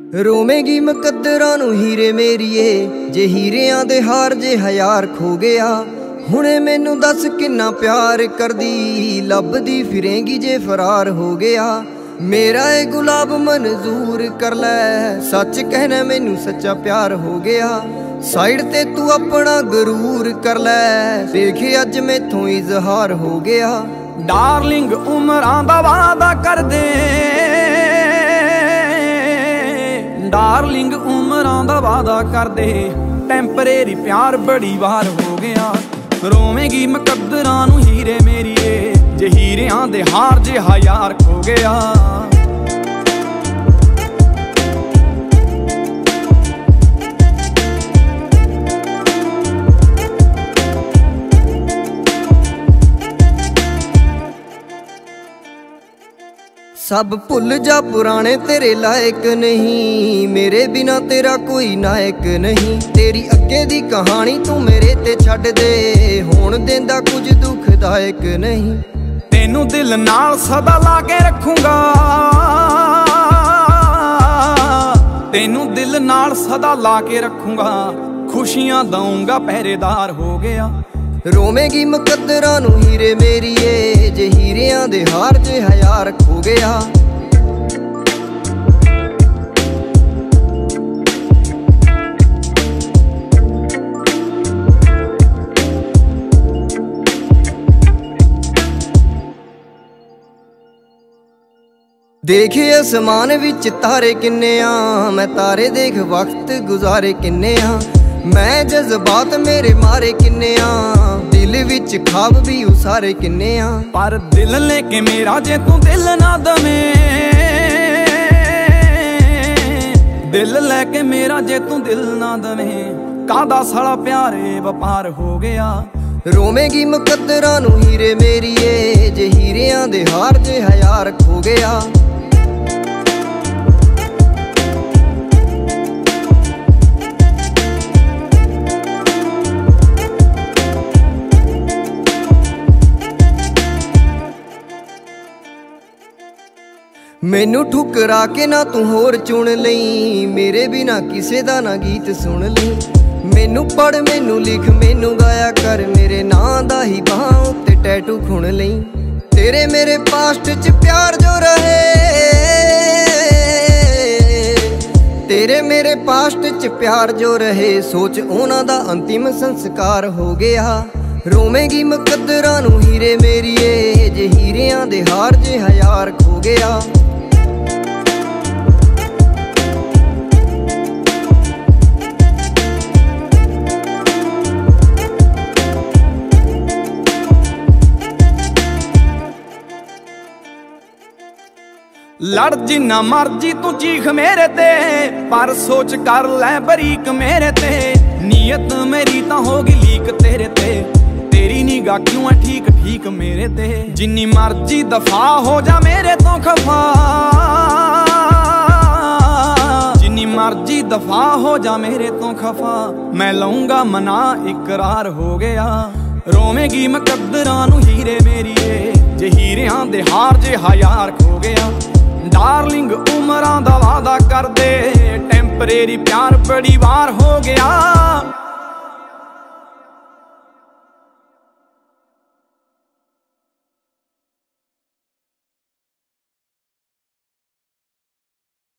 ਰੋਵੇਂਗੀ ਮੁਕੱਦਰਾਂ ਨੂੰ ਹੀਰੇ ਮੇਰੀਏ, ਜੇ ਹੀਰਿਆਂ ਦੇ ਹਾਰ ਜੇ ਹਜ਼ਾਰ ਖੋ ਗਿਆ। ਹੁਣੇ ਮੈਨੂੰ ਦੱਸ ਕਿੰਨਾ ਪਿਆਰ ਕਰਦੀ, ਲੱਭਦੀ ਫਿਰੇਂਗੀ ਜੇ ਫਰਾਰ ਹੋ ਗਿਆ। ਮੇਰਾ ਇਹ ਗੁਲਾਬ ਮਨਜ਼ੂਰ ਕਰ ਲੈ, ਸੱਚ ਕਹਿਣਾ ਮੈਨੂੰ ਸੱਚਾ ਪਿਆਰ ਹੋ ਗਿਆ। ਸਾਈਡ ਤੇ ਤੂੰ ਆਪਣਾ ਗਰੂਰ ਕਰ ਲੈ, ਦੇਖੇ ਅੱਜ ਮੈਥੋਂ ਇਜ਼ਹਾਰ ਹੋ ਗਿਆ। ਡਾਰਲਿੰਗ ਉਮਰਾਂ ਦਾ ਵਾਦਾ ਕਰਦੇ, ਡਾਰਲਿੰਗ ਉਮਰਾਂ ਦਾ ਵਾਦਾ ਕਰਦੇ, ਟੈਂਪਰੇਰੀ ਪਿਆਰ ਬੜੀ ਵਾਰ ਹੋ ਗਿਆ। ਰੋਵੇਂਗੀ ਮੁਕੱਦਰਾਂ ਨੂੰ ਹੀਰੇ ਮੇਰੀਏ, ਜੇ ਹੀਰਿਆਂ ਦੇ ਹਾਰ ਜੇ ਹਜ਼ਾਰ ਖੋ ਗਿਆ। सब भुल जा पुराने तेरे लायक नहीं, मेरे बिना तेरा कोई नायक नहीं। तेरी अगे दी कहानी तू मेरे ते छड्ड दे, होण देंदा कुछ दुखदायक नहीं। तेनू दिल नाल सदा ला के रखूंगा, तेनू दिल नाल सदा ला के रखूंगा। खुशियां दूंगा पहरेदार हो गया। रोवेंगी मुकद्दरां नूं हीरे मेरीए, जे हीरियां दे हार जे हज़ार खो गया। देखे आसमान विच तारे किन्ने आ, मैं तारे देख वक्त गुजारे किन्ने आ। मैं जज्बात मेरे मारे किन्ने आ, दिल विच ख्वाब भी उसारे किन्ने आ। पर दिल लेके मेरा जे तू दिल ना दवे, दिल लेके मेरा जे तू दिल ना दवे, कादा साला प्यारे वपार हो गया। रोवेंगी मुकद्दरां नूं हीरे मेरीए, जे हीरियां दे हार जे हज़ार खो गया। मैनू ठुकरा के ना तू होर चुन लई, मेरे बिना किसे दा ना गीत सुन लई। मैनू पढ़ मैनू लिख मैनू गाया कर, मेरे नां दा ही बाहां उत्ते टैटू खुण लई। तेरे मेरे पास्ट च प्यार जो रहे, तेरे मेरे पास्ट च प्यार जो रहे, सोच उन्हां दा अंतिम संस्कार हो गया। रोवेंगी मुकद्दरां नूं हीरे मेरीए, जे हीरियां दे हार जे हज़ार खो गया। लड़ जिन्ना मर्जी तू चीख मेरे ते, पर सोच कर लै बरीक मेरे ते। नीयत मेरी तां होगी लीक तेरे ते, तेरी निगाह क्यों है ठीक ठीक मेरे ते। जिन्नी मर्जी दफा हो जा मेरे तो खफा, जिन्नी मर्जी दफा हो जा मेरे तो खफा, मैं लऊंगा मना इकरार हो गया। रोवेंगी मुकद्दरां नूं हीरे मेरीए, जे हीरियां दे हार जे हज़ार खो गया। डार्लिंग उमरां दा वादा कर दे, टैंपरेरी प्यार बड़ी वार हो गया।